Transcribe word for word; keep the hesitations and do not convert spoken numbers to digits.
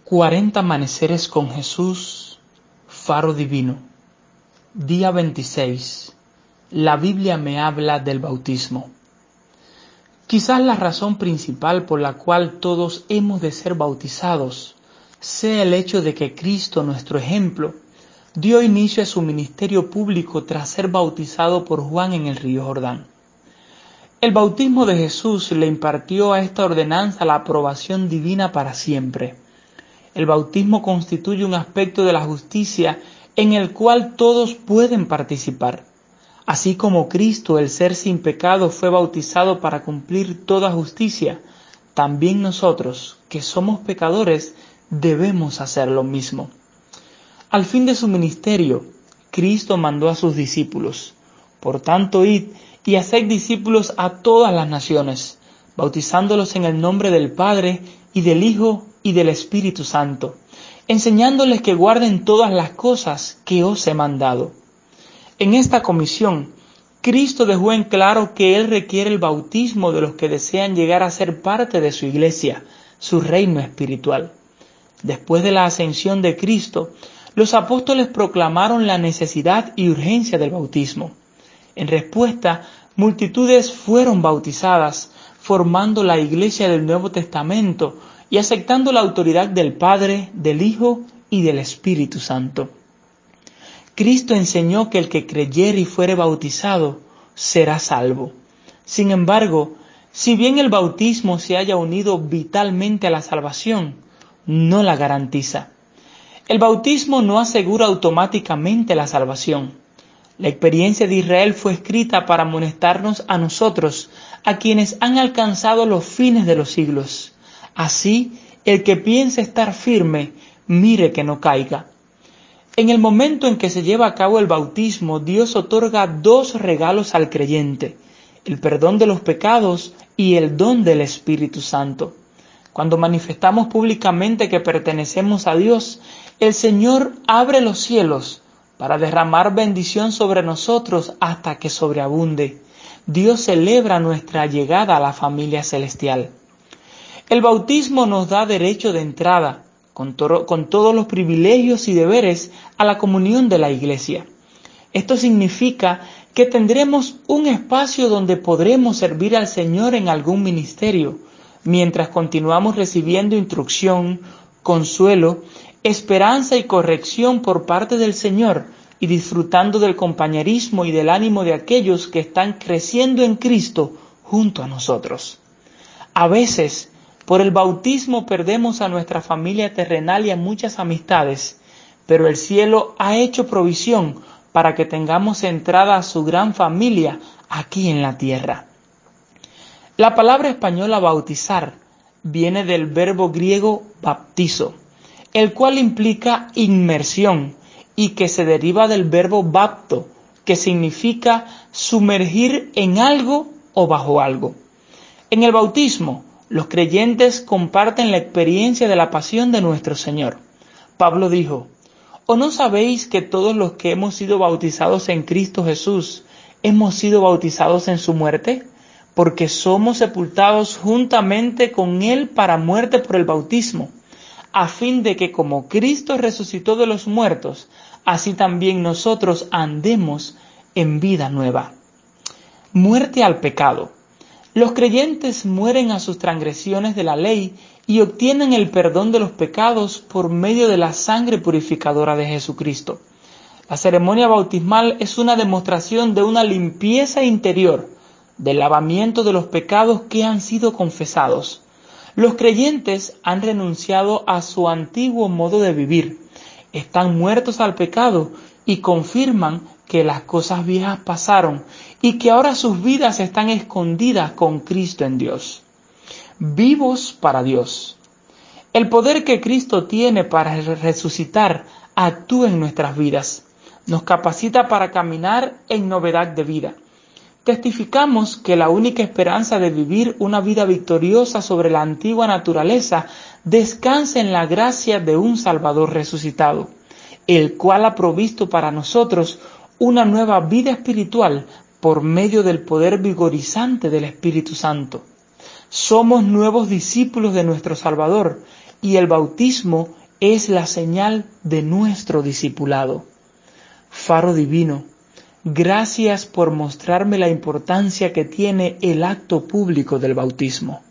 cuarenta amaneceres con Jesús, faro divino. Día veintiséis. La Biblia me habla del bautismo. Quizás la razón principal por la cual todos hemos de ser bautizados sea el hecho de que Cristo, nuestro ejemplo, dio inicio a su ministerio público tras ser bautizado por Juan en el río Jordán. El bautismo de Jesús le impartió a esta ordenanza la aprobación divina para siempre. El bautismo constituye un aspecto de la justicia en el cual todos pueden participar. Así como Cristo, el ser sin pecado, fue bautizado para cumplir toda justicia, también nosotros, que somos pecadores, debemos hacer lo mismo. Al fin de su ministerio, Cristo mandó a sus discípulos: por tanto, id y haced discípulos a todas las naciones, bautizándolos en el nombre del Padre, y del Hijo, y del Espíritu Santo, enseñándoles que guarden todas las cosas que os he mandado. En esta comisión, Cristo dejó en claro que Él requiere el bautismo de los que desean llegar a ser parte de su iglesia, su reino espiritual. Después de la ascensión de Cristo, los apóstoles proclamaron la necesidad y urgencia del bautismo. En respuesta, multitudes fueron bautizadas, formando la iglesia del Nuevo Testamento y aceptando la autoridad del Padre, del Hijo y del Espíritu Santo. Cristo enseñó que el que creyere y fuere bautizado será salvo. Sin embargo, si bien el bautismo se haya unido vitalmente a la salvación, no la garantiza. El bautismo no asegura automáticamente la salvación. La experiencia de Israel fue escrita para amonestarnos a nosotros, a quienes han alcanzado los fines de los siglos. Así, el que piense estar firme, mire que no caiga. En el momento en que se lleva a cabo el bautismo, Dios otorga dos regalos al creyente: el perdón de los pecados y el don del Espíritu Santo. Cuando manifestamos públicamente que pertenecemos a Dios, el Señor abre los cielos para derramar bendición sobre nosotros hasta que sobreabunde. Dios celebra nuestra llegada a la familia celestial. El bautismo nos da derecho de entrada, con, to- con todos los privilegios y deberes, a la comunión de la Iglesia. Esto significa que tendremos un espacio donde podremos servir al Señor en algún ministerio, mientras continuamos recibiendo instrucción, consuelo, esperanza y corrección por parte del Señor, y disfrutando del compañerismo y del ánimo de aquellos que están creciendo en Cristo junto a nosotros. A veces, por el bautismo perdemos a nuestra familia terrenal y a muchas amistades, pero el cielo ha hecho provisión para que tengamos entrada a su gran familia aquí en la tierra. La palabra española bautizar viene del verbo griego baptizo, el cual implica inmersión y que se deriva del verbo bapto, que significa sumergir en algo o bajo algo. En el bautismo, los creyentes comparten la experiencia de la pasión de nuestro Señor. Pablo dijo: ¿o no sabéis que todos los que hemos sido bautizados en Cristo Jesús hemos sido bautizados en su muerte? Porque somos sepultados juntamente con Él para muerte por el bautismo, a fin de que como Cristo resucitó de los muertos, así también nosotros andemos en vida nueva. Muerte al pecado. Los creyentes mueren a sus transgresiones de la ley y obtienen el perdón de los pecados por medio de la sangre purificadora de Jesucristo. La ceremonia bautismal es una demostración de una limpieza interior, del lavamiento de los pecados que han sido confesados. Los creyentes han renunciado a su antiguo modo de vivir, están muertos al pecado y confirman que las cosas viejas pasaron y que ahora sus vidas están escondidas con Cristo en Dios. Vivos para Dios. El poder que Cristo tiene para resucitar actúa en nuestras vidas. Nos capacita para caminar en novedad de vida. Testificamos que la única esperanza de vivir una vida victoriosa sobre la antigua naturaleza descansa en la gracia de un Salvador resucitado, el cual ha provisto para nosotros una nueva vida espiritual por medio del poder vigorizante del Espíritu Santo. Somos nuevos discípulos de nuestro Salvador y el bautismo es la señal de nuestro discipulado. Faro divino, gracias por mostrarme la importancia que tiene el acto público del bautismo.